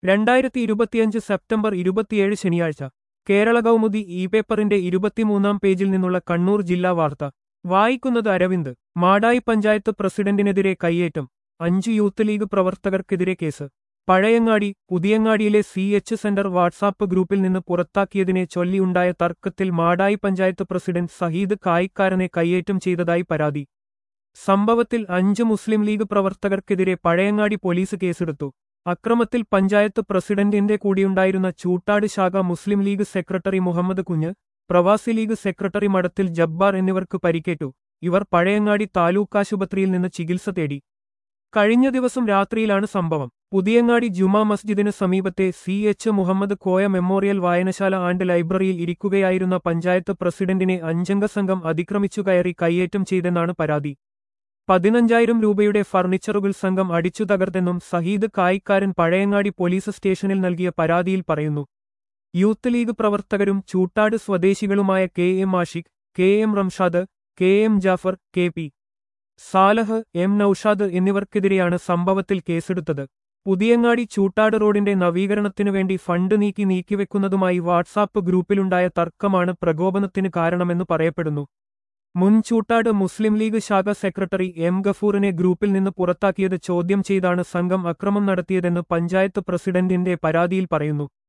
2025 September 27 ശനിയാഴ്ച Kerala Kaumudi E പേപ്പറിന്റെ 23-ാം പേജിൽ നിന്നുള്ള കണ്ണൂർ ജില്ലാ വാർത്ത വായിക്കുന്നത് അരവിന്ദ്. മാടായി പഞ്ചായത്ത് പ്രസിഡന്റിനെതിരെ കയ്യേറ്റം, 5 യൂത്ത് ലീഗ് പ്രവർത്തകർക്കെതിരെ കേസ്. പഴയങ്ങാടി, പുതിയങ്ങാടിയിലെ CH സെന്റർ വാട്സാപ്പ് ഗ്രൂപ്പിൽ നിന്ന് പുറത്താക്കിയതിനെ ചൊല്ലിയുണ്ടായ തർക്കത്തിൽ മാടായി പഞ്ചായത്ത് പ്രസിഡന്റ് സഹീദ് കായിക്കാരനെ കയ്യേറ്റം ചെയ്തതായി പരാതി. സംഭവത്തിൽ 5 മുസ്ലിം ലീഗ് പ്രവർത്തകർക്കെതിരെ പഴയങ്ങാടി പോലീസ് കേസെടുത്തു. അക്രമത്തിൽ പഞ്ചായത്ത് പ്രസിഡന്റിന്റെ കൂടിയുണ്ടായിരുന്ന ചൂട്ടാട് ശാഖ മുസ്ലിം ലീഗ് സെക്രട്ടറി മുഹമ്മദ് കുഞ്ഞ്, പ്രവാസി ലീഗ് സെക്രട്ടറി മഠത്തിൽ ജബ്ബാർ എന്നിവർക്ക് പരിക്കേറ്റു. ഇവർ പഴയങ്ങാടി താലൂക്കാശുപത്രിയിൽ നിന്ന് ചികിത്സ തേടി. കഴിഞ്ഞ ദിവസം രാത്രിയിലാണ് സംഭവം. പുതിയങ്ങാടി ജുമാ മസ്ജിദിന് സമീപത്തെ CH മുഹമ്മദ് കോയ മെമ്മോറിയൽ വായനശാല ആൻഡ് ലൈബ്രറിയിൽ ഇരിക്കുകയായിരുന്ന പഞ്ചായത്ത് പ്രസിഡന്റിനെ 5-അംഗ സംഘം അതിക്രമിച്ചു കയറി കയ്യേറ്റം ചെയ്തെന്നാണ് പരാതി. 15,000 രൂപയുടെ ഫർണിച്ചറുകൾ സംഘം അടിച്ചു തകർത്തെന്നും സഹീദ് കായിക്കാരൻ പഴയങ്ങാടി പോലീസ് സ്റ്റേഷനിൽ നൽകിയ പരാതിയിൽ പറയുന്നു. യൂത്ത് ലീഗ് പ്രവർത്തകരും Choottad സ്വദേശികളുമായ KM Ashiq, KM Ramshad, KM Jafar, KP സാലഹ്, M Naushad എന്നിവർക്കെതിരെയാണ് സംഭവത്തിൽ കേസെടുത്തത്. പുതിയങ്ങാടി ചൂട്ടാട് റോഡിന്റെ നവീകരണത്തിനുവേണ്ടി ഫണ്ട് നീക്കിവെക്കുന്നതുമായി വാട്സാപ്പ് ഗ്രൂപ്പിലുണ്ടായ തർക്കമാണ് പ്രകോപനത്തിന് കാരണമെന്ന് പറയപ്പെടുന്നു. മുൻ ചൂട്ടാട് മുസ്ലിം ലീഗ് ശാഖ സെക്രട്ടറി M ഗഫൂറിനെ ഗ്രൂപ്പിൽ നിന്ന് പുറത്താക്കിയത് ചോദ്യം ചെയ്താണ് സംഘം അക്രമം നടത്തിയതെന്ന് പഞ്ചായത്ത് പ്രസിഡന്റിന്റെ പരാതിയിൽ പറയുന്നു.